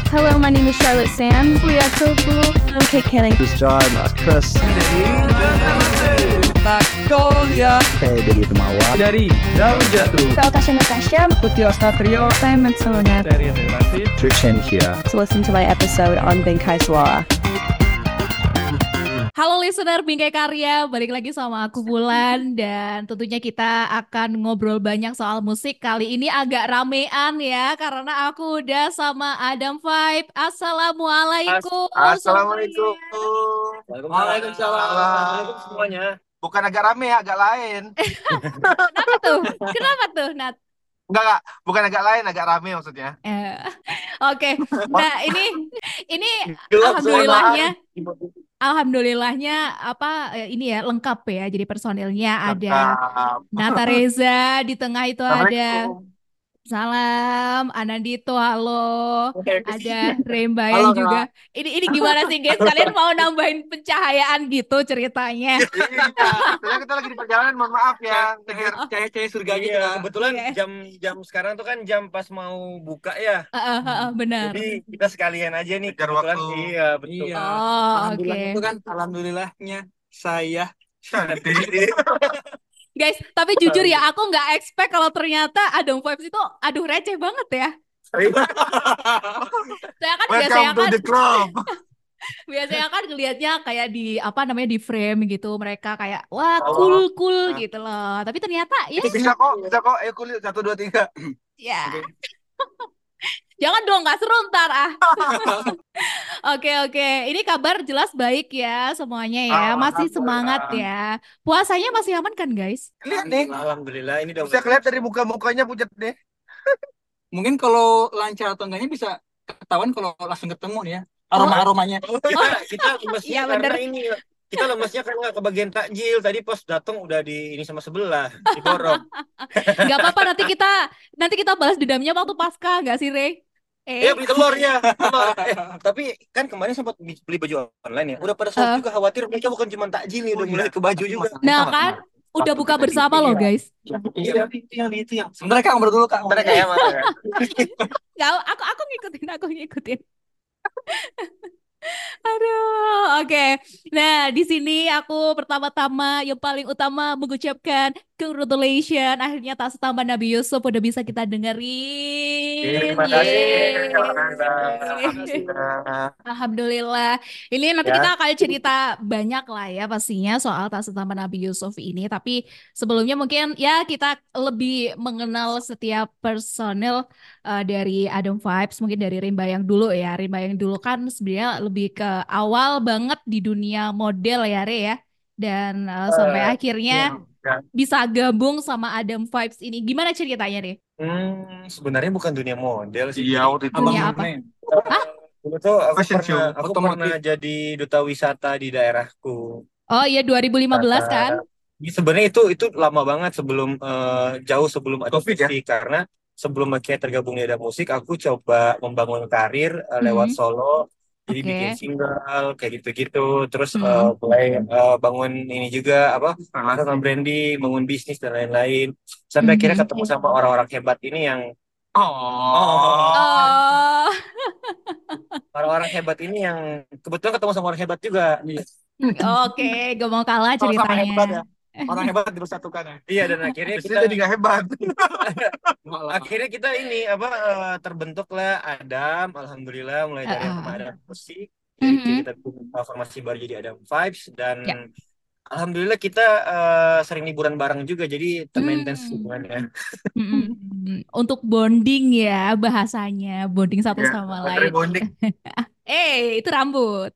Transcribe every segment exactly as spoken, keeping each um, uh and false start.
Hello, my name is Charlotte Sands. We are so cool. I'm Kate Canning. This is John, that's Chris. Magnolia Saya dari Temawa. dari Daun Jatuh. Saya Tasha Natasha. Putih Ostatrio Saya Matsunet. dari Relasi. Trishan here. To listen to my episode on Bengkai Suara. Halo listener Bingkai Karya, balik lagi sama aku Bulan dan tentunya kita akan ngobrol banyak soal musik. Kali ini agak ramean ya karena aku udah sama Adam Vibe. Assalamualaikum. Assalamualaikum. Waalaikumsalam. Waalaikumsalam semuanya. Bukan agak rame, agak lain. Kenapa tuh? Kenapa tuh, Nat? Enggak, enggak. Bukan agak lain, agak rame maksudnya. Eh, Oke, nah ini ini Gelap alhamdulillahnya, alhamdulillahnya apa eh, ini ya lengkap ya. Jadi personilnya ada Mantap. Nata Reza, di tengah itu ada Assalamualaikum. Salam, Anandito, halo. Ada Halo, Rembayang Kak. juga. Ini ini gimana sih guys? Kalian mau nambahin pencahayaan gitu ceritanya? Iya, sebenarnya kita lagi di perjalanan, mohon maaf ya. Ngejar Cahaya-cahaya surga gitu Iya, kan. kebetulan Iya. jam jam sekarang tuh kan jam pas mau buka ya. Eh, eh, eh, eh, benar. Jadi kita sekalian aja nih Ngejar kebetulan. waktu. Iya, betul. Iya. Oh, Alhamdulillah oke. itu kan alhamdulillahnya saya. Guys, tapi jujur ya aku nggak expect kalau ternyata Adam Vibes itu aduh receh banget ya. Saya kan biasanya Welcome to kan the club. biasanya kan ngelihatnya kayak di apa namanya di frame gitu mereka kayak wah Oh. cool cool gitu loh. Tapi ternyata ya Bisa kok, bisa kok. Ayo kulit satu dua tiga. ya. Jangan dong, nggak seru ntar ah. Oke oke, ini kabar jelas baik ya semuanya ya, masih semangat ya. Puasanya masih aman kan guys? Lihat nih, Alhamdulillah ini udah bisa kelihatan dari muka-mukanya pucat deh. Mungkin kalau lancar atau enggaknya bisa ketahuan kalau langsung ketemu nih ya. Aroma-aromanya. Oh, kita kita lemesnya Iya, karena bener. ini kita lemesnya karena kebagian takjil. Tadi pas datang udah di ini sama sebelah, diborong. Nggak apa-apa, nanti kita nanti kita balas dendamnya waktu pasca nggak sih Rey? Ya Eh, beli telurnya. Telur. Eh, tapi kan kemarin sempat beli baju online ya. Udah pada saat Eh. juga khawatir mereka bukan cuma takjil nih, udah Oh, iya. mulai ke baju juga. nah kan udah buka bersama loh guys. Iya, itu yang itu yang. Sebenarnya Kang ngobrol dulu Kang. Mereka ya, mana? Nggak, aku aku ngikutin, aku ngikutin. Aduh, oke. Nah, di sini aku pertama-tama yang paling utama mengucapkan congratulations. Akhirnya tak setambah Nabi Yusuf udah bisa kita dengerin. Terima kasih. Yeay. Alhamdulillah. Alhamdulillah. Ini nanti Ya. kita akan cerita banyak lah ya pastinya soal tak setambah Nabi Yusuf ini. Tapi sebelumnya mungkin ya kita lebih mengenal setiap personil eh, dari Adam Vibes. Mungkin dari Rimbayang dulu ya. Rimbayang dulu kan sebenarnya lebih ke awal banget di dunia model ya Re ya. Dan eh, sampai Eh, akhirnya ya. bisa gabung sama Adam Vibes ini. Gimana ceritanya Re? Hmm, sebenarnya bukan dunia model sih. Iya, waktu itu Dunia apa? Dulu tuh aku Fashion show, pernah, aku otomotif. pernah jadi duta wisata di daerahku. Oh iya dua ribu lima belas kan? Ini sebenarnya itu itu lama banget sebelum eh, jauh sebelum ada Covid ya? musik karena sebelum akhirnya tergabung di ada musik aku coba membangun karir eh, lewat Mhm. solo. Jadi Oke. bikin single kayak gitu-gitu, terus Mhm. eh, mulai eh, bangun ini juga apa personal branding, bangun bisnis dan lain-lain. Sampai akhirnya Mhm. ketemu sama orang-orang hebat ini yang Oh. Oh. orang-orang hebat ini yang kebetulan ketemu sama orang hebat juga. Oke, gak mau kalah Sama-sama hebat ya. ceritanya. Orang hebat dipersatukan ya. Iya, dan akhirnya Terus kita jadi nggak hebat. akhirnya kita ini apa eh, terbentuk lah Adam, alhamdulillah mulai dari Ah, sama ah. Adam musik, jadi Mhm. kita bikin formasi baru jadi Adam Vibes dan Ya. alhamdulillah kita eh, sering liburan bareng juga jadi termaintain Hmm. hubungannya. Mm-mm. Untuk bonding ya bahasanya, bonding satu Ya, sama baterai lain. bonding. Eh, itu rambut.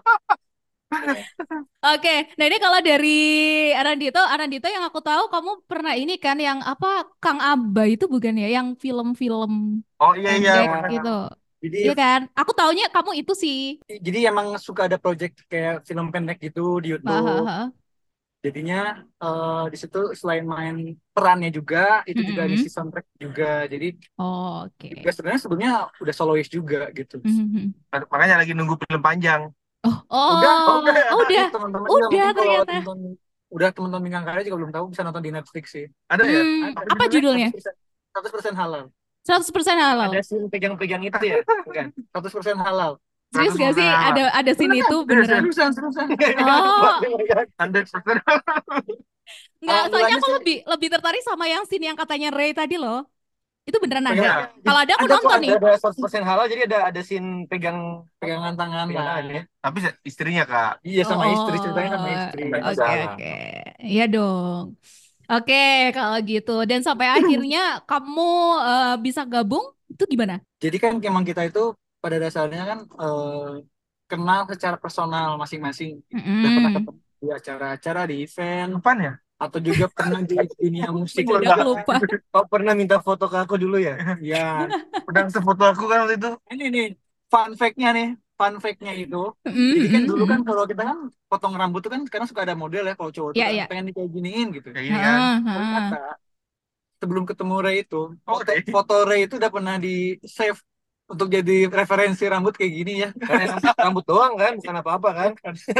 Oke, nah ini kalau dari Arandito, Arandito yang aku tahu kamu pernah ini kan yang apa Kang Aba itu bukan ya, yang film-film Oh iya iya. pendek benar. gitu. Jadi Iya kan? Aku taunya kamu itu sih. jadi emang suka ada project kayak film pendek gitu di YouTube. Hahaha. Jadinya eh, di situ selain main perannya juga, itu juga Mm-mm. ngisi soundtrack juga. Jadi Oh, oke. juga sebenarnya sebelumnya udah solois juga gitu. Mhm. Makanya lagi nunggu film panjang. Oh, Udah, oh, udah. oh, udah, teman-teman udah juga mungkin kalau ternyata. teman-teman udah teman-teman Bintang Karya juga belum tahu bisa nonton di Netflix sih. Ada ya? Hmm, Ada apa judulnya? seratus persen halal. seratus persen halal. Ada scene pegang-pegang itu ya? Bukan. seratus persen halal. Serius gak sih seratus persen halal. ada ada scene itu beneran? Seriusan, seriusan. Oh, seratus persen. enggak, soalnya Alhamdulillahnya aku sih lebih lebih tertarik sama yang scene yang katanya Ray tadi loh. Itu beneran ada. pegang, Kalau ada aku ada kok, nonton ada, nih. Ada seratus persen halal, jadi ada ada scene pegang pegangan tangan pegang lah. tangan ya. Tapi istrinya kak. Iya sama istri, Oh, ceritanya sama istri. Nggak oke masalah. oke. Iya dong. Oke, kalau gitu. Dan sampai akhirnya kamu eh, bisa gabung, itu gimana? Jadi kan emang kita itu pada dasarnya kan eh, kenal secara personal masing-masing. Udah pernah Mm-mm. ketemu di acara-acara, di event, Kapan ya? atau juga pernah di dunia musik Mendadak juga. lupa. Oh, pernah minta foto ke aku dulu ya? Ya, Pedang sefoto aku kan waktu itu. ini nih fun fact-nya nih, fun fact-nya itu. Mm-mm, Jadi kan dulu mm-mm. kan kalau kita kan potong rambut tuh kan sekarang suka ada model ya, kalau cowok tuh Ya kan ya. pengen kayak giniin gitu. Kayak gini kan. Heeh, heeh. Ternyata sebelum ketemu Ray itu, Oh, foto, Ray. foto Ray itu udah pernah di save untuk jadi referensi rambut kayak gini ya. Karena rambut, rambut doang kan, bukan apa-apa kan?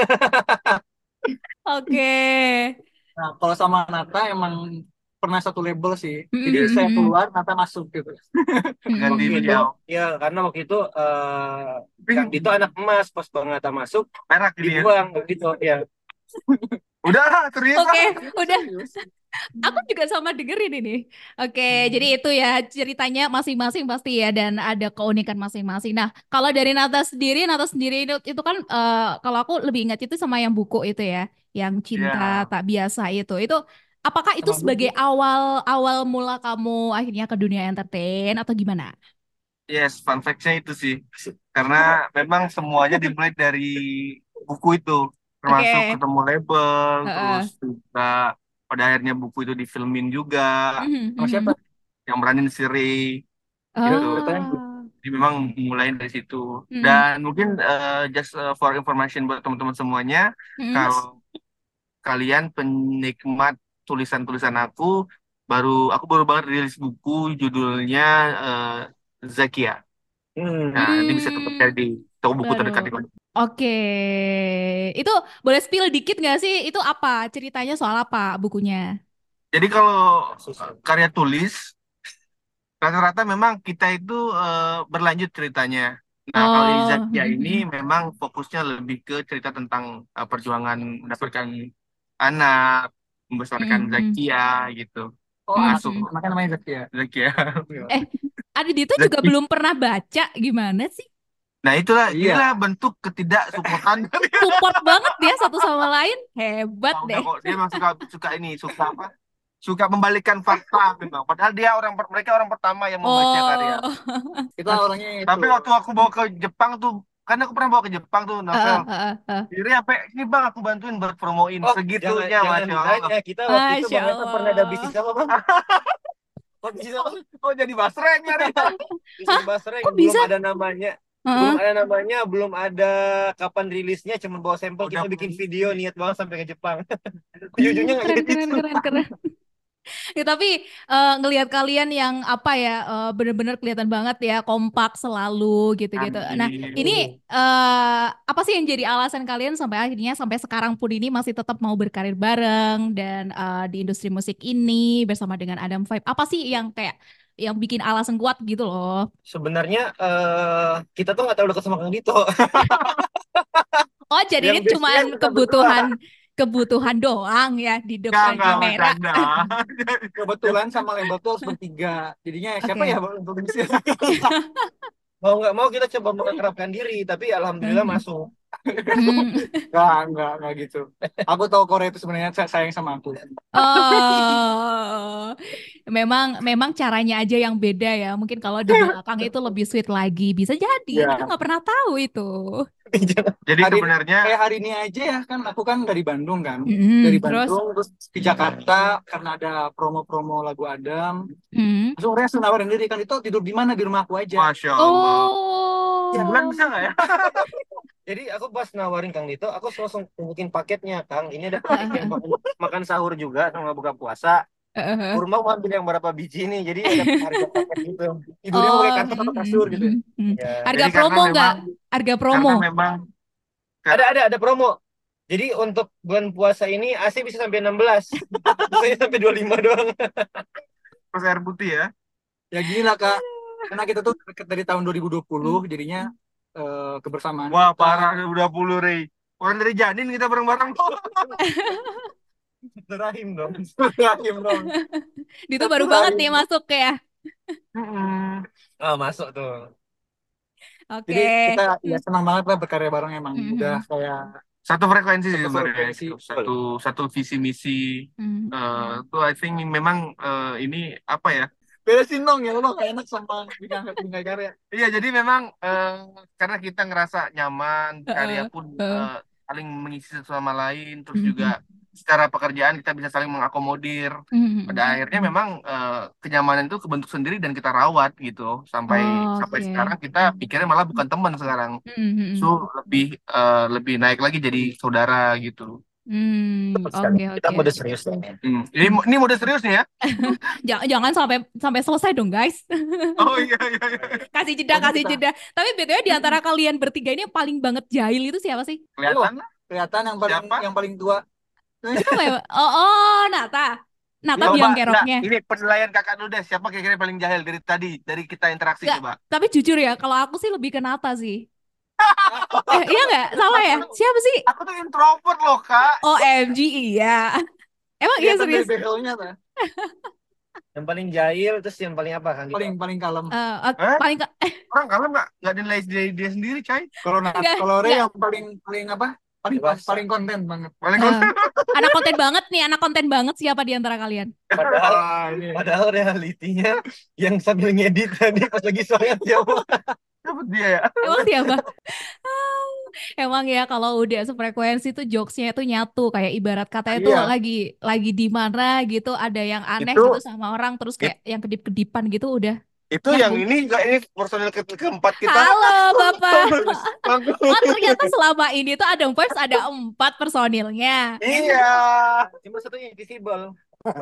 Oke. Nah, kalau sama Nata emang pernah satu label sih. Jadi Mm-mm, saya mm-mm. keluar, Nata masuk gitu. Ganti Mm-mm. Waktu itu, beliau. ya karena waktu itu eh Kang Dito anak emas, pas Bang Nata masuk, Perak ini ya. dibuang gitu ya. Udah serius Oke, ah. udah. Serius. Aku juga sama dengerin ini. Oke, jadi itu ya ceritanya masing-masing pasti ya dan ada keunikan masing-masing. Nah, kalau dari Nata sendiri, Nata sendiri itu, itu kan eh, kalau aku lebih ingat itu sama yang buku itu ya, yang cinta Ya. tak biasa itu. Itu apakah itu Sama sebagai buku. awal awal mula kamu akhirnya ke dunia entertain atau gimana? Yes, fun fact-nya itu sih. Karena memang semuanya dimulai dari buku itu. Termasuk Oke. ketemu label, Heeh. terus juga pada akhirnya buku itu difilmin juga. Mhm, Sama mhm. siapa? Yang beranin si Ray Itu gitu. ceritanya Oh. Jadi memang mulai dari situ. Mhm, Dan mungkin eh, just eh, for information buat teman-teman semuanya, mhm. kalau kalian penikmat tulisan-tulisan aku, baru aku baru banget rilis buku judulnya eh, Zakia. Hmm. Nah, ini bisa tetap cari di toko buku Baru. terdekat di mana. Oke, itu boleh spill dikit nggak sih? Itu apa ceritanya soal apa bukunya? Jadi kalau karya tulis, rata-rata memang kita itu eh, berlanjut ceritanya. Nah, kalau di Oh, Zakia mhm, ini mhm. memang fokusnya lebih ke cerita tentang eh, perjuangan mendapatkan anak, membesarkan Mhm, mhm. Zakia gitu. Oh, Mhm, anak Masuk mhm. anaknya namanya Zakia. Zakia. Eh, Adi Dito juga Zakia. belum pernah baca, gimana sih? Nah, itulah Iya. inilah bentuk ketidaksupportan. Support banget dia satu sama lain, hebat Nah, udah deh. kok dia memang suka suka ini, suka apa? Suka membalikkan fakta memang. Padahal dia orang per- mereka orang pertama yang membaca karya. Oh, Kita Nah, orangnya itu. tapi waktu aku bawa ke Jepang tuh, kan aku pernah bawa ke Jepang tuh, eh, novel. eh, eh. Diri sampai ini bang aku bantuin buat promoin Oh, jangan segitunya, jangan masya Allah. ditanya. Kita waktu itu Masya Bang Nata pernah ada Allah. bisnis apa, Bang? Oh, bisnis apa? Oh jadi basreng nyari. Bisnis Hah? basreng, Kok belum bisa? ada namanya. Heeh. Belum ada namanya, belum ada kapan rilisnya, cuma bawa sampel, Udah kita bikin video, niat banget sampai ke Jepang. Hmm, Ujung-ujungnya nggak keren, jadi keren, itu. keren, keren. Ya, tapi eh, ngelihat kalian yang apa ya eh, bener-bener kelihatan banget ya kompak selalu gitu-gitu. Nah, ini eh, apa sih yang jadi alasan kalian sampai akhirnya sampai sekarang pun ini masih tetap mau berkarir bareng dan eh, di industri musik ini bersama dengan Adam Vibe? Apa sih yang kayak yang bikin alasan kuat gitu loh? Sebenarnya eh, kita tuh nggak terlalu dekat sama Kang Dito. Oh, jadi Yang ini base-nya cuman kita kebutuhan kebutuhan doang ya di Enggak, depan enggak kamera. bercanda. Kebetulan sama label tuh harus bertiga. Jadinya siapa Oke. ya Bang, untuk bisa? Mau nggak mau kita coba mengakrabkan diri, tapi alhamdulillah Mhm. masuk. Hmm. Enggak, enggak, enggak gitu. Aku tahu Korea itu sebenarnya say- sayang sama aku. Oh, memang memang caranya aja yang beda ya. Mungkin kalau di belakang itu lebih sweet lagi. Bisa jadi. Ya. Kita nggak pernah tahu itu. Jadi Hari- sebenarnya Kayak hari ini aja ya kan, aku kan dari Bandung kan. Mm, Dari terus, Bandung terus ke Jakarta karena ada promo-promo lagu Adam. mm. Langsung Rea langsung nawarin diri kan, itu tidur di mana, di rumah aku aja. masya Allah. Oh, Sebulan bisa nggak ya? Jadi aku pas nawarin Kang Dito, aku langsung tunjukin paketnya, Kang. Ini ada paket yang makan, makan sahur juga sama buka puasa. Eh, Kurma mau ambil yang berapa biji nih, jadi ada harga paket gitu. Tidurnya oh, pakai karpet atau mm, kasur gitu. mm, mm. Ya. Harga Jadi karena promo nggak? memang- Harga Karena promo. memang Ada ada ada promo. Jadi untuk bulan puasa ini A C bisa sampai enam belas. Saya sampai dua puluh lima doang. pas air putih ya. Ya gini lah Kak, karena kita tuh deket dari tahun dua ribu dua puluh, Hmm. jadinya eh, kebersamaan Wah, kita. parah udah puluh Rey. Orang dari Janin kita bareng-bareng. Rahim dong. Rahim dong. Itu baru banget nih masuk ya. Mm-mm. Oh, masuk tuh. Oke. Jadi kita ya Hmm. senang banget lah berkarya bareng emang. Mhm. Udah kayak Satu frekuensi sih satu sebenarnya, frekuensi. gitu. Satu satu visi misi. Hmm. Eh, tuh I think memang eh, ini apa ya? Beresin dong ya lo kayak enak sama bingkai bingkai karya. Iya, jadi memang eh, karena kita ngerasa nyaman, karya Heeh. pun Heeh. eh, saling mengisi satu sama lain, terus Mhm. juga secara pekerjaan kita bisa saling mengakomodir. Mhm. Pada akhirnya memang eh, kenyamanan itu kebentuk sendiri dan kita rawat gitu sampai Oh, sampai oke. sekarang kita pikirnya malah bukan teman sekarang. Mhm. So lebih eh, lebih naik lagi jadi saudara gitu. Hmm, Tepat sekali. oke Kita oke. mode serius dong. Hmm. Ini ini mode serius nih ya? Jangan jangan sampai sampai selesai dong, guys. Oh iya iya iya. Kasih jeda, Jadi kasih kita jeda. Tapi B T W di antara kalian bertiga ini yang paling banget jahil itu siapa sih? lo Kelihatan lah kelihatan yang paling siapa? yang paling tua. Siapa ya? Oh, oh, Nata. Nata Coba, biang enggak, keroknya. ini penilaian kakak dulu deh. Siapa kira-kira paling jahil dari tadi, dari kita interaksi Enggak, coba. tapi jujur ya, kalau aku sih lebih ke Nata sih. Eh, iya nggak? Salah ya? Siapa sih? Aku tuh introvert loh, Kak. O M G, iya. Emang iya Kelihatan dari serius? behelnya tuh. Yang paling jahil terus yang paling apa kan? Paling paling kalem. Eh, eh, Eh? paling ke- eh, Orang kalem nggak nggak dinilai dari dia sendiri, Cai. Kalau Nat, enggak, kalau Ray enggak. yang paling paling apa? Paling Dewasa. paling konten banget. Paling Eh, konten. anak konten banget nih, anak konten banget siapa di antara kalian? Padahal Wah, ini. padahal realitinya yang sambil ngedit tadi pas lagi sholat siapa? Dapat dia ya. Emang siapa? Ah, Emang ya kalau udah sefrekuensi tuh jokesnya itu nyatu kayak ibarat katanya tuh Iya. lagi lagi di mana gitu ada yang aneh Itu gitu sama orang terus kayak yang kedip-kedipan gitu udah itu yang nyambung. ini enggak ini personil ke keempat kita. Halo Bapak. Bagus. Bagus. Oh ternyata selama ini tuh Adam Vibes ada empat personilnya. Iya. Cuma satunya invisible.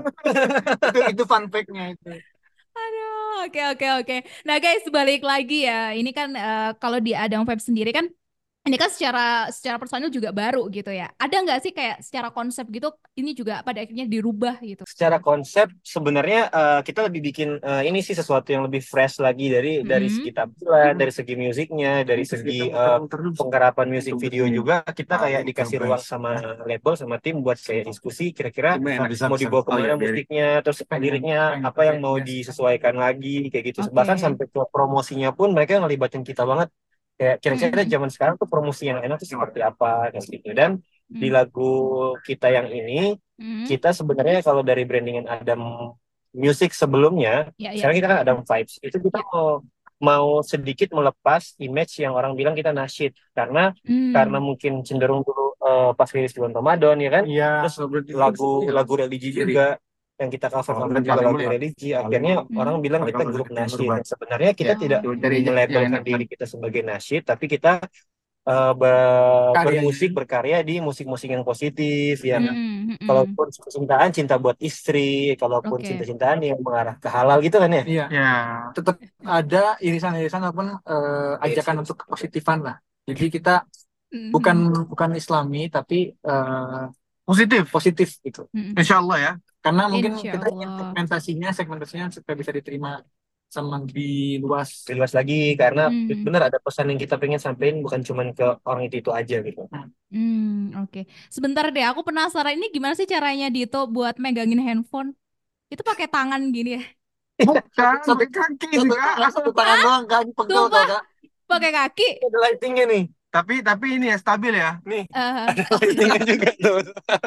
itu itu fun fact-nya itu. Aduh, oke oke oke. Nah guys, balik lagi ya. Ini kan eh, kalau di Adam Vibes sendiri kan ini kan secara secara personil juga baru gitu ya. Ada nggak sih kayak secara konsep gitu ini juga pada akhirnya dirubah gitu? Secara konsep sebenarnya eh, kita lebih bikin eh, ini sih sesuatu yang lebih fresh lagi dari dari Mm-mm. segi tampilan, dari segi musiknya, dari segi eh, penggarapan musik video juga kita kayak dikasih ruang sama label sama tim buat kayak diskusi kira-kira eh, mau dibawa kemana musiknya, terus liriknya apa yang mau disesuaikan lagi kayak gitu. Oke. Bahkan sampai ke promosinya pun mereka ngelibatin kita banget. Kayak kira-kira Mm-mm. zaman sekarang tuh promosi yang enak tuh seperti apa kayak gitu. Dan di Mm. lagu kita yang ini Mm. kita sebenarnya kalau dari brandingan Adam Music sebelumnya, Ya ya. sekarang kita kan Adam Vibes. Itu kita Ya. mau mau sedikit melepas image yang orang bilang kita nasyid karena karena Hmm. mungkin cenderung dulu eh, pas rilis bulan Ramadan ya kan. Iya. Terus lagu lagu religi juga yang kita cover cover juga lagu religi. Akhirnya Hmm. orang bilang kita grup nasyid. Sebenarnya kita Ya. tidak Dari melabelkan diri kita sebagai nasyid, tapi kita eh, be- Karyanya. bermusik berkarya di musik-musik yang positif yang Hmm. Hmm. kalaupun cintaan cinta buat istri, kalaupun Oke. cinta-cintaan yang mengarah ke halal gitu kan ya. Iya. Ya. Tetap ada irisan-irisan ataupun eh, ajakan untuk kepositifan lah. Jadi kita Hmm. bukan bukan Islami tapi eh, Positif. positif gitu. Hmm. Insya Allah ya. Karena mungkin Insya kita ingin Allah. segmentasinya segmentasinya supaya bisa diterima sama lebih luas. Luas lagi karena Hmm. benar ada pesan yang kita pengen sampaikan bukan cuman ke orang itu itu aja gitu. Hmm. Oke. Sebentar deh, aku penasaran ini gimana sih caranya Dito buat megangin handphone? Itu pakai tangan gini ya? Bukan, Satu pakai kaki satu juga. tangan satu tangan doang kan pegel tuh Sumpah. Kak. Pakai kaki? Ada lightingnya nih, Tapi tapi ini ya stabil ya. nih Eh, ada lightingnya juga tuh.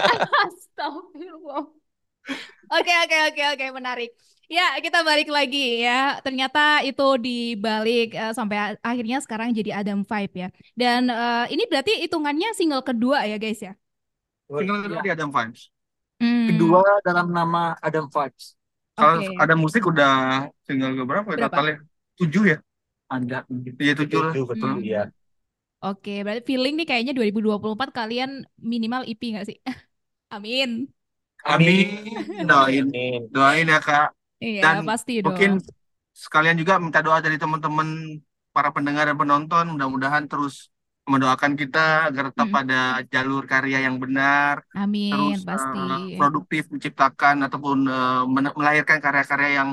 Astagfirullah. Oke, oke, oke, oke, menarik. Ya, kita balik lagi ya. Ternyata itu dibalik eh, sampai a- akhirnya sekarang jadi Adam Vibe ya. Dan eh, ini berarti hitungannya single kedua ya, guys ya. Tinggal kedua Iya. di Adam Vibes. Hmm, Kedua dalam nama Adam Vibes. Kalau oke. ada musik udah single ke berapa ya Berapa? totalnya? Tujuh ya? Ada. Iya tujuh lah. Itu betul Hmm. ya. Oke, berarti feeling nih kayaknya dua ribu dua puluh empat kalian minimal E P nggak sih? Amin. Amin. Doain. Amin. Doain ya Kak. Iya, Dan pasti mungkin dong. sekalian juga minta doa dari teman-teman para pendengar dan penonton. Mudah-mudahan terus mendoakan kita agar tetap Hmm. pada jalur karya yang benar. Amin, Terus pasti. eh, produktif menciptakan ataupun eh, men- melahirkan karya-karya yang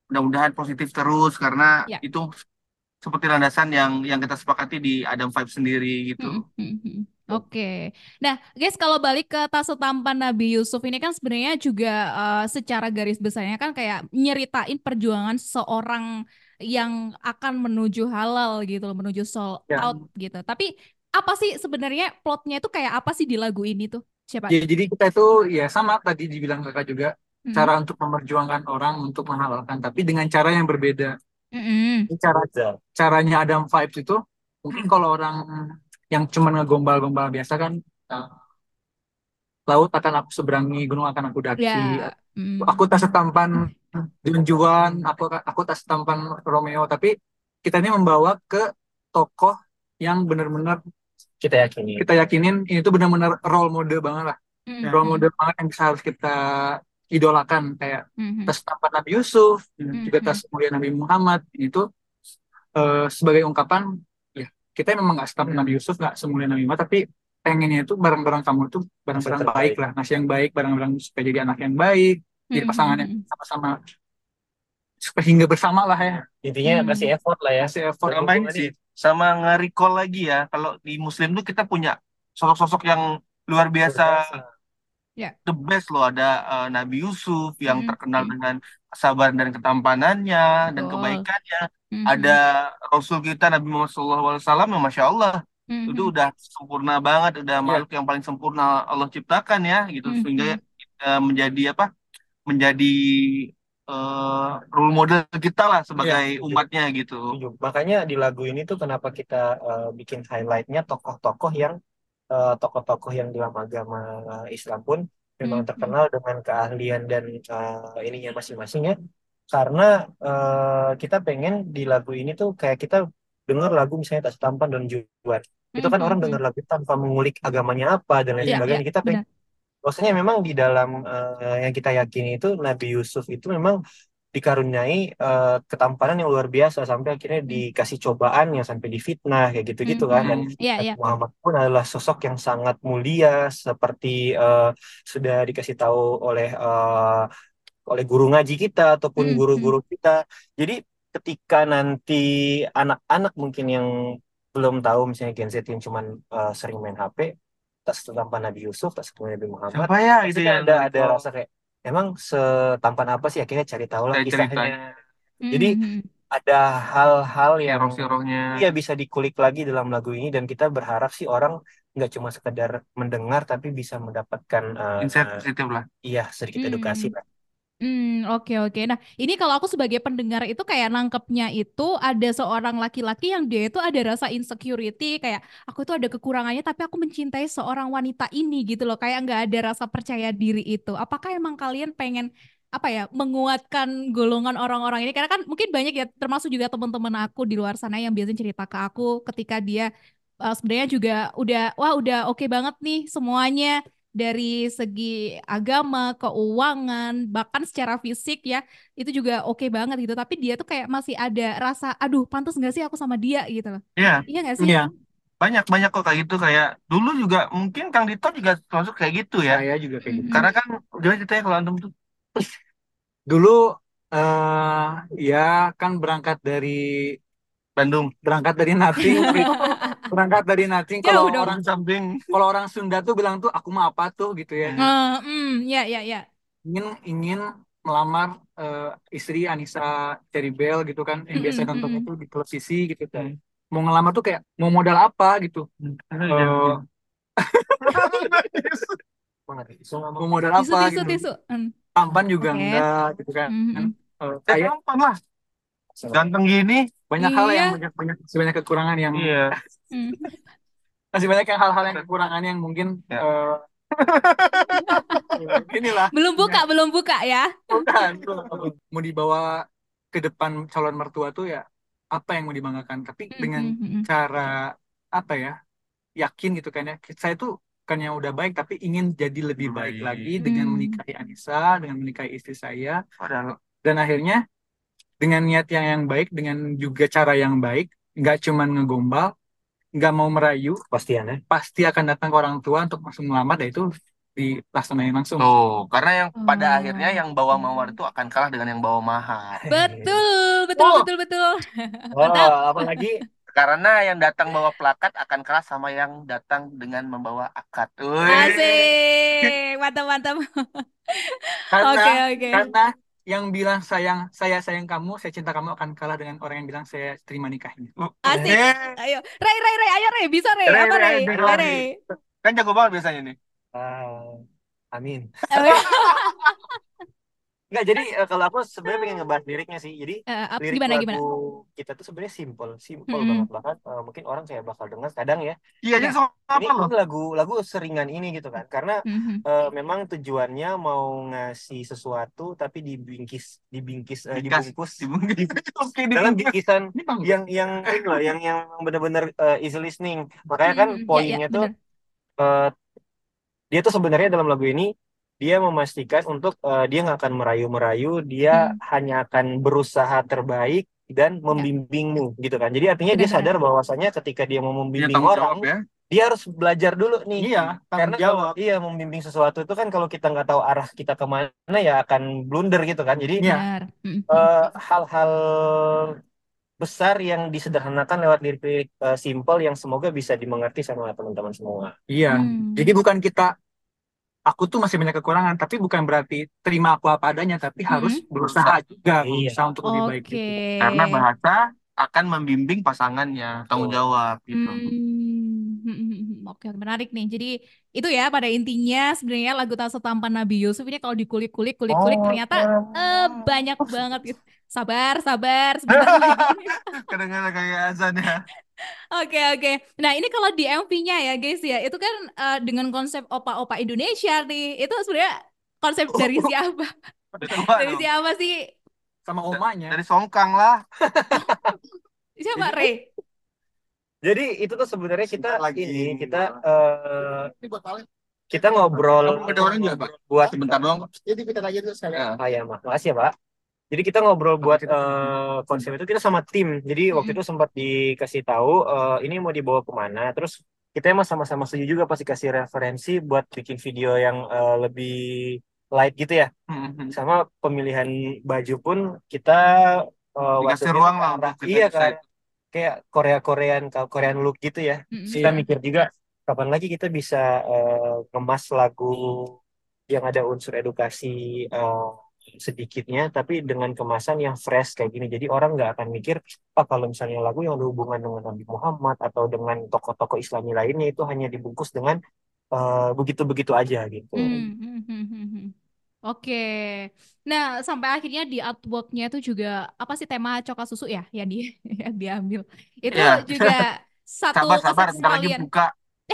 mudah-mudahan positif terus karena Ya. itu seperti landasan yang yang kita sepakati di Adam Vibe sendiri Mm, gitu. mm, mm. Oke. Nah, guys, kalau balik ke Tas Tampan Nabi Yusuf ini kan sebenarnya juga eh, secara garis besarnya kan kayak nyeritain perjuangan seorang yang akan menuju halal gitu, loh, menuju sold Ya. out gitu. Tapi apa sih sebenarnya plotnya itu kayak apa sih di lagu ini tuh? Siapa? Ya, jadi kita itu ya sama tadi dibilang kakak juga, Mm, cara untuk memperjuangkan orang untuk menghalalkan, tapi dengan cara yang berbeda. mm, mm. Ini cara Betul. caranya Adam Vibes itu mungkin kalau orang yang cuma ngegombal-gombal biasa kan, uh, laut akan aku seberangi, gunung akan aku daki, Ya. Mm. aku tak setampan Don Juan, aku aku tak setampan Romeo, tapi kita ini membawa ke tokoh yang benar-benar Kita yakini. kita yakinin ini tuh benar-benar role model banget lah, Mm, role mm, model banget yang bisa harus kita idolakan, kayak mm, tas tampan Nabi Yusuf, mm, juga mm. tas mulia Nabi Muhammad. Itu eh, sebagai ungkapan ya, kita memang nggak setampan Nabi Yusuf, nggak semulia Nabi Muhammad, tapi pengennya itu barang-barang kamu itu barang-barang Nasi baik terbaik. lah, nasi yang baik, barang-barang supaya jadi anak yang baik, jadi Mm, pasangan mm, yang mm. sama-sama sehingga bersama lah ya, Intinya Hmm. kasih effort lah ya. kasih effort. Sama ini sih, sama nge-recall lagi ya. Kalau di Muslim tuh kita punya sosok-sosok yang luar biasa, Ya. the best loh. Ada eh, Nabi Yusuf yang Mm, terkenal mm. dengan kesabaran dan ketampanannya dan Betul. kebaikannya. Mhm. Ada Rasul kita Nabi Muhammad shallallahu alaihi wasallam yang Masya Allah itu Mhm. udah sempurna banget, udah Ya, makhluk yang paling sempurna Allah ciptakan ya gitu, sehingga Mhm. eh, menjadi apa? Menjadi eh, role model kita lah ya, sebagai umatnya gitu. Setuju. Makanya di lagu ini tuh kenapa kita uh, bikin highlightnya tokoh-tokoh yang uh, tokoh-tokoh yang dalam agama Islam pun memang Mhm. terkenal dengan keahlian dan uh, ininya masing-masing ya. Karena uh, kita pengen di lagu ini tuh kayak kita dengar lagu misalnya Tak Setampan Don Juan. Itu kan orang Mhm. dengar lagu tanpa mengulik agamanya apa dan lain ya, Ya, ya, sebagainya. Kita pengen, benar. maksudnya memang di dalam uh, yang kita yakini itu Nabi Yusuf itu memang dikaruniai uh, ketampanan yang luar biasa sampai akhirnya Hmm. dikasih cobaan yang sampai difitnah kayak gitu-gitu kan. Dan Mhm. Ya, Nabi ya. Muhammad pun adalah sosok yang sangat mulia seperti uh, sudah dikasih tahu oleh uh, oleh guru ngaji kita ataupun Mhm. guru-guru kita. Jadi ketika nanti anak-anak mungkin yang belum tahu misalnya Gen Z yang cuman uh, sering main H P, tak setampan Nabi Yusuf, tak setampan Nabi Muhammad, Siapa ya pasti itu kan yang ada ada recall rasa kayak emang setampan apa sih, akhirnya cari tahu lah dari kisahnya. ceritanya, Jadi Mhm. ada hal-hal yang hero-heronya, iya bisa dikulik lagi dalam lagu ini dan kita berharap sih orang nggak cuma sekedar mendengar tapi bisa mendapatkan uh, insight uh, positif lah. iya sedikit edukasi Hmm. lah. Hmm, oke oke. Nah, ini kalau aku sebagai pendengar itu kayak nangkepnya itu ada seorang laki-laki yang dia itu ada rasa insecurity, kayak aku itu ada kekurangannya tapi aku mencintai seorang wanita ini gitu loh. Kayak nggak ada rasa percaya diri itu. Apakah emang kalian pengen apa ya menguatkan golongan orang-orang ini? Karena kan mungkin banyak ya, termasuk juga teman-teman aku di luar sana yang biasanya cerita ke aku ketika dia eh, sebenarnya juga udah wah udah oke banget nih semuanya dari segi agama, keuangan, bahkan secara fisik ya, itu juga oke banget gitu. Tapi dia tuh kayak masih ada rasa, aduh pantas nggak sih aku sama dia gitu loh. Iya, Iya nggak sih? ya, banyak banyak kok kayak gitu, kayak dulu juga mungkin Kang Dito juga termasuk kayak gitu ya. saya juga kayak gitu. Mhm. Karena kan udah ceritanya kalau antum tuh Dulu eh ya kan berangkat dari Bandung berangkat dari nothing, berangkat dari nothing. Kalau Jauh dong. orang samping kalau orang Sunda tuh bilang tuh aku mah apa tuh gitu ya. Eh, hmm, ya ya ya. Ingin ingin melamar eh, istri Anissa Cherry-Bell gitu kan, yang biasa Mm-mm, nonton mm-mm. itu di televisi gitu kan. Mau ngelamar tuh kayak mau modal apa gitu. Eh, mau modal Tisu apa tisu gitu. tisu. Hmm, Tampan juga Oke. enggak gitu kan. Mhm. Eh, eh kayak gampang lah, ganteng gini. banyak hal yang Iya. banyak banyak masih banyak kekurangan yang Iya. Hmm. masih banyak yang hal-hal yang kekurangan yang mungkin Ya. eh, inilah Belum buka, belum buka ya. bukan mau dibawa ke depan calon mertua tuh ya apa yang mau dibanggakan, tapi dengan Mhm, mhm. cara apa ya, yakin gitu kan ya, saya tuh bukannya udah baik tapi ingin jadi lebih baik Baik. lagi dengan Hmm. menikahi Anissa, dengan menikahi istri saya, Padahal dan akhirnya dengan niat yang yang baik, dengan juga cara yang baik, nggak cuman ngegombal, nggak mau merayu, Pastian ya. pasti akan datang ke orang tua untuk langsung melamar, dan itu dilaksanain langsung. Tuh, karena yang pada akhirnya Oh, yang bawa mawar itu akan kalah dengan yang bawa mahar. betul, betul, Oh, betul, betul. Oh, Mantap. apalagi Karena yang datang bawa plakat akan kalah sama yang datang dengan membawa akad. Wih. Asik, mantap, mantap. karena Oke, oke. karena yang bilang sayang saya sayang kamu, saya cinta kamu akan kalah dengan orang yang bilang saya terima nikahnya. Asik. Eh, Ayo, Ray, Ray, Ray, ayo Ray, bisa Ray, Ray, apa Ray, Ray? ayo, Ayo Ray. Ray. Kan jago banget biasanya nih. ah, amin. Eh, Enggak, jadi eh, kalau aku sebenarnya pengen ngebahas liriknya sih. Jadi ap- lirik gimana, lagu gimana? kita tuh sebenarnya simple, simple Mm-mm. banget bahkan eh, mungkin orang kayak bakal dengar kadang ya. Iya, Ini jadi sama ini, apa loh? ini lagu lagu seringan ini gitu kan. Karena Mhm. eh, memang tujuannya mau ngasih sesuatu tapi dibingkis dibingkis eh, Bingkas, dibungkus dibungkus. Oke, dalam dibungkus. bingkisan Ini bang, yang yang ini loh, yang yang benar-benar eh, easy listening. Makanya kan Mhm. Ya, ya, poinnya tuh benar. eh, dia tuh sebenarnya dalam lagu ini dia memastikan untuk eh, dia nggak akan merayu-merayu, dia Mhm. hanya akan berusaha terbaik dan Benar, membimbingmu gitu kan. Jadi artinya dia benar, benar. sadar bahwasanya ketika dia mau Punya membimbing tanggung orang, jawab ya. dia harus belajar dulu nih. iya tanggung Karena kalau jawab. iya membimbing sesuatu itu kan kalau kita nggak tahu arah kita kemana ya akan blunder gitu kan. Jadi Iya, Benar. Mhm. eh, hal-hal besar yang disederhanakan lewat lirik-lirik eh, simple yang semoga bisa dimengerti sama teman-teman semua. iya. Jadi Hmm. bukan kita, aku tuh masih banyak kekurangan, tapi bukan berarti terima aku apa adanya, tapi harus Mhm. berusaha juga, Iya. berusaha untuk lebih baik Oke. gitu. Karena bahasa akan membimbing pasangannya, tanggung Betul. jawab gitu. Hmm, oke, menarik nih. Jadi itu ya pada intinya sebenarnya lagu Tak Setampan Nabi Yusuf ini kalau dikulik-kulik, kulik-kulik ternyata eh, banyak banget gitu. Sabar, sabar, sebentar lagi. Kadang-kadang kayak azan ya. Oke, oke. Nah ini kalau di M V-nya ya guys ya, itu kan eh, dengan konsep opa-opa Indonesia nih. Itu sebenarnya konsep dari siapa? Udah tua Dari dong. siapa sih? Sama omanya. Dari Songkang lah. Siapa Jadi- Ray? Jadi itu tuh sebenarnya kita Sebentar lagi. ini kita eh, kita ngobrol Kamu ada orang juga, Pak? buat Sebentar dong. Jadi kita aja tuh saya. ah ya mak makasih ya Pak. Jadi kita ngobrol buat eh, konsep itu kita sama tim. Jadi waktu Mm-mm. itu sempat dikasih tahu eh, ini mau dibawa kemana. Terus kita emang sama-sama setuju juga pasti kasih referensi buat bikin video yang eh, lebih light gitu ya. Mhm. Sama pemilihan baju pun kita eh, waktu Dikasih itu ruang ke lah arah- untuk kita iya bisa kan kayak Korea Korean Korean look gitu ya. Mm-mm. Kita Iya. mikir juga kapan lagi kita bisa eh, ngemas lagu yang ada unsur edukasi eh, sedikitnya tapi dengan kemasan yang fresh kayak gini. Jadi orang nggak akan mikir ah kalau misalnya lagu yang ada hubungan dengan Nabi Muhammad atau dengan tokoh-tokoh Islami lainnya itu hanya dibungkus dengan eh, begitu-begitu aja gitu. Hmm, hmm, hmm, hmm, hmm. Oke. Nah, sampai akhirnya di artwork-nya itu juga apa sih tema coklat susu ya yang di yang diambil. Itu Iya. juga satu Sabar, sabar. konsep Bentar lagi sekalian. buka.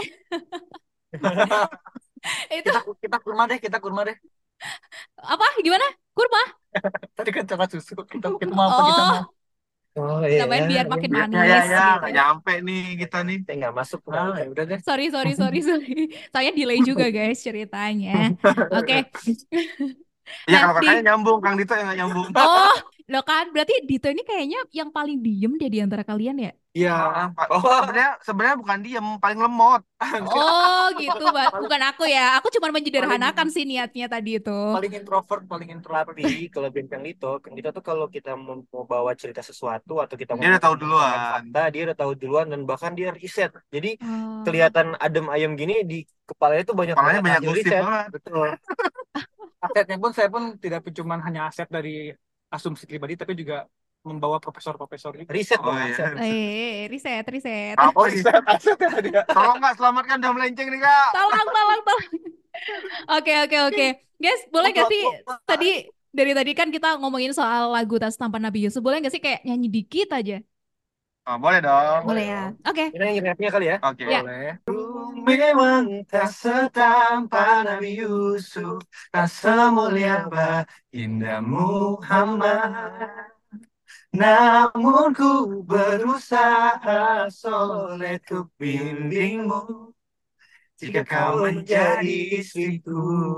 Itu Kita kita kurma deh, kita kurma deh. apa? Gimana? Kurma? Tadi kan coklat susu. Kita kita mau apa kita Oh, mau. Oh iya, tambahin ya, biar ya. makin Ya, manis ya, ya. gitu. Nggak nyampe nih kita nih. Saya nggak masuk. Ah, ya udah deh. Sorry, sorry, sorry, sorry. Saya delay juga guys ceritanya. Oke. Iya, Nah, kalau di kakaknya nyambung. Kang Dito yang nggak nyambung. oh, lo kan berarti Dito ini kayaknya yang paling diem deh di antara kalian ya? Iya. Oh, sebenarnya sebenarnya bukan diem, paling lemot. Oh, gitu, Mbak. Bukan aku ya. Aku cuma Paling menyederhanakan sih niatnya tadi itu. paling introvert, paling introvert. Tapi kalau band Kang Dito, Kang Dito tuh kalau kita mau mau bawa cerita sesuatu atau kita mau Dia udah tahu mengumpulkan duluan. fakta, dia udah tahu duluan dan bahkan dia riset. Jadi Oh. kelihatan adem ayem gini di kepalanya tuh banyak Kepalanya banget banyak hasil gosip riset. banget. Betul. Asetnya pun saya pun tidak cuma hanya aset dari asumsi pribadi, tapi juga membawa profesor-profesor juga. Riset Oh, Bang, iya. riset. Eh, riset, riset. Apa Oh, sih? aset, asetnya dia. Tolong nggak selamatkan udah melenceng nih kak. Tolong, tolong, tolong. Oke, oke, oke. Guys, boleh gak sih tadi dari tadi kan kita ngomongin soal lagu Tas Tampan Nabi Yusuf. Boleh gak sih kayak nyanyi dikit aja? Oh, boleh dong. Boleh ya. Oke. Ini yang rapnya kali ya. Oke. Ya. Boleh. Memang tak setampan Nabi Yusuf, tak semulia baginda Muhammad. Namun ku berusaha soleh ku bimbingmu, jika kau menjadi istriku.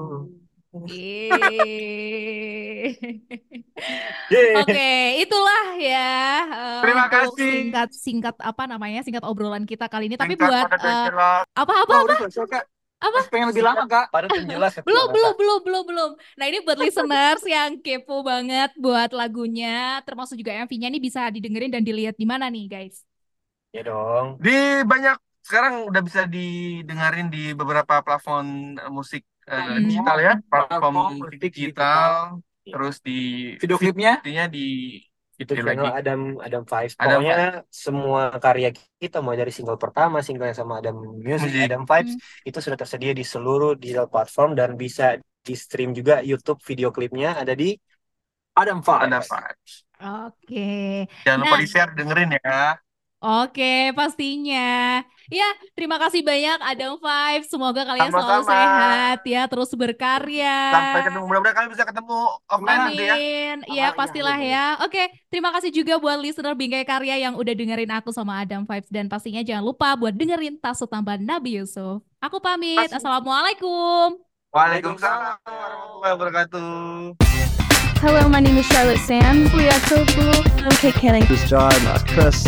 Eh. Yeay. Oke, itulah ya. eh, Terima untuk kasih. Singkat, singkat apa namanya? Singkat obrolan kita kali ini. Tapi Singkat buat pada eh, jelas. apa-apa Oh, apa udah selesai, Kak. Apa? Masih pengen lebih lama, Kak. Pada penjelas Belum, belum, belum, belum, belum. Nah ini buat listeners yang kepo banget buat lagunya, termasuk juga M V-nya ini bisa didengerin dan dilihat di mana nih guys? Ya dong. Di banyak sekarang udah bisa didengarin di beberapa platform eh, musik eh, Hmm. digital ya, platform Platform musik musik digital, digital. terus di Video klipnya videonya di YouTube Sekali channel lagi. Adam Adam Vibes. Adam Pokoknya semua karya kita mulai dari single pertama, single yang sama Adam Music, Music. Adam Vibes Hmm. itu sudah tersedia di seluruh digital platform dan bisa di stream juga YouTube video klipnya ada di Adam Ada Vibes. vibes. Oke. Jangan lupa Nah, di share, dengerin ya. oke pastinya. Ya, terima kasih banyak Adam Vibes. Semoga kalian selalu Sama-sama. sehat ya, terus berkarya. Sampai ketemu, mudah-mudahan kalian bisa ketemu offline nanti ya. Amin. Sama, Iya, iya, pastilah iya, ya. Oke, terima kasih juga buat listener Bingkai Karya yang udah dengerin aku sama Adam Vibes. Dan pastinya jangan lupa buat dengerin Tasut Tambah Nabi Yusuf. Aku pamit. Makasih. Assalamualaikum. Waalaikumsalam warahmatullahi wabarakatuh. Hello, my name is Charlotte Sam. We are so cool. I'm Kate Canning. This is John, Mas Chris.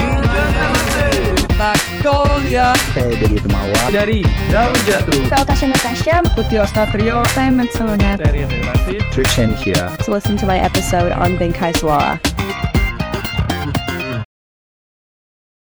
Saya dari Temawa. Dari Daun Jatuh. Natasha Natasha. Putih Ostatrio. Simon Sona. Dari Relasi. Trishan here. To listen to my episode on Bengkai Suara.